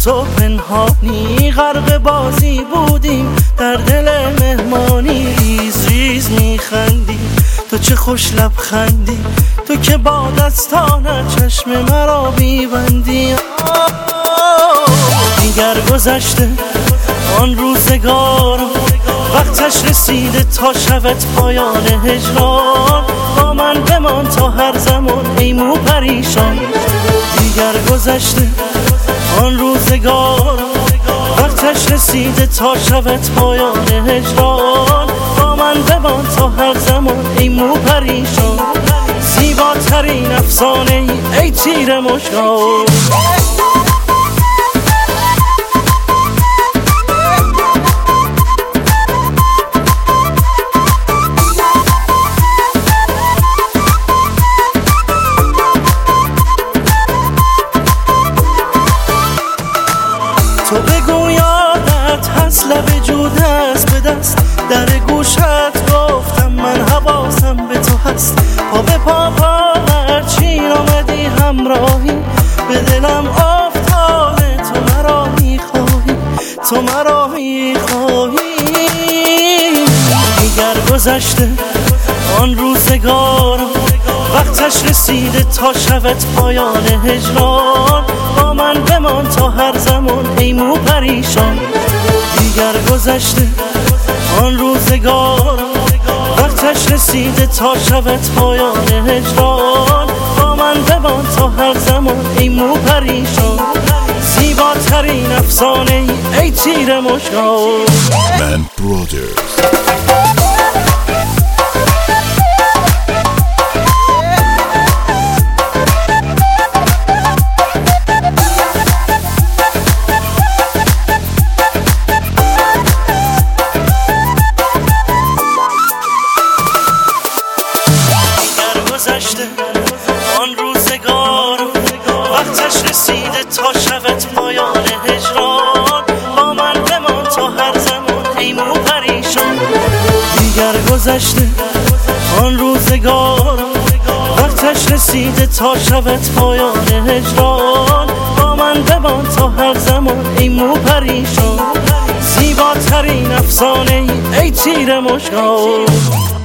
تو پنهانی غرق بازی بودیم، در دل مهمانی ریز ریز میخندی. تو چه خوش لبخندی، تو که با دستانت چشم مرا میبندی. دیگر گذشته آن روزگار، وقتش رسیده تا شود پایان هجران. با من بمان تا هر زمان ای مو پریشان. دیگر گذشته آن روزگار، وقتش رسیده تا شود پایان هجران. با من بمان تا هر زمان ای مو پریشان. زیباترین افسانه ای تیر مشکان. تو بگو یادت هست لب جود هست به دست، در گوشت گفتم من حواسم به تو هست. پا به پا هرچی آمدی همراهی، به دلم افتاده تو مرا میخواهی، تو مرا میخواهی. دیگر گذشته آن روزگار، وقتش رسیده تا شود پایان هجران. با من بمان تا هر زمان ای مو پریشان. دیگر گذشته آن روزگار، وقتش رسیده تا شود پایان هجران. با من بمان تا هر زمان ای مو پریشان. زیباترین افسانه ای تیر مشکان. من برادرز. آن روزگار، وقتش رسیده تا شود پایان هجران. با من بمان تا هر زمان ای مو پریشان. دیگر گذشته آن روزگار، وقتش رسیده تا شود پایان هجران. با من بمان تا هر زمان ای مو پریشان. زیباترین افسانه ای تیر مشکان.